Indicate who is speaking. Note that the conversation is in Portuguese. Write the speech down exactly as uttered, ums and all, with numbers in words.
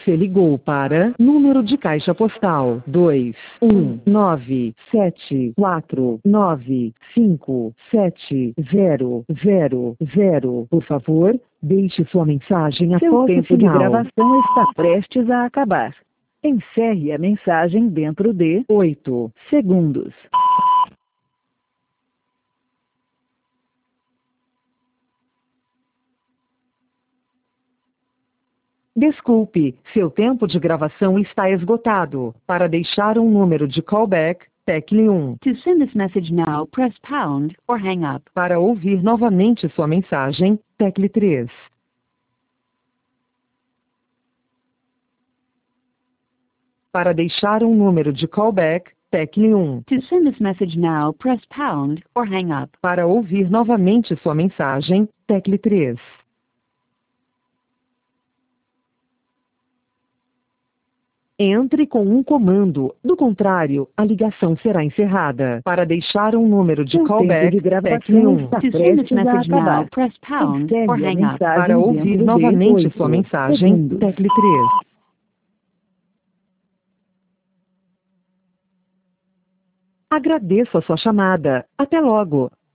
Speaker 1: Você ligou para número de caixa postal dois um nove sete quatro nove cinco sete zero zero zero. Por favor, deixe sua mensagem após
Speaker 2: Seu
Speaker 1: o
Speaker 2: tempo de
Speaker 1: sinal.
Speaker 2: gravação está prestes a acabar. Encerre a mensagem dentro de oito segundos.
Speaker 1: Desculpe, seu tempo de gravação está esgotado. Para deixar um número de callback, tecle um.
Speaker 2: To send this message now, press pound or hang up.
Speaker 1: Para ouvir novamente sua mensagem, tecle três. Para deixar um número de callback, tecle um.
Speaker 2: To send this message now, press pound or hang up.
Speaker 1: Para ouvir novamente sua mensagem, tecle três. Entre com um comando, do contrário, a ligação será encerrada. Para deixar um número de
Speaker 2: Seu
Speaker 1: callback,
Speaker 2: tempo de gravação
Speaker 1: tecle um.
Speaker 2: está prestes a acabar.
Speaker 1: Press
Speaker 2: pound Encerre or a hang up.
Speaker 1: Para
Speaker 2: mensagem
Speaker 1: ouvir
Speaker 2: dentro de
Speaker 1: novamente
Speaker 2: oito
Speaker 1: sua mensagem,
Speaker 2: segundos.
Speaker 1: tecle três. Agradeço a sua chamada. Até logo.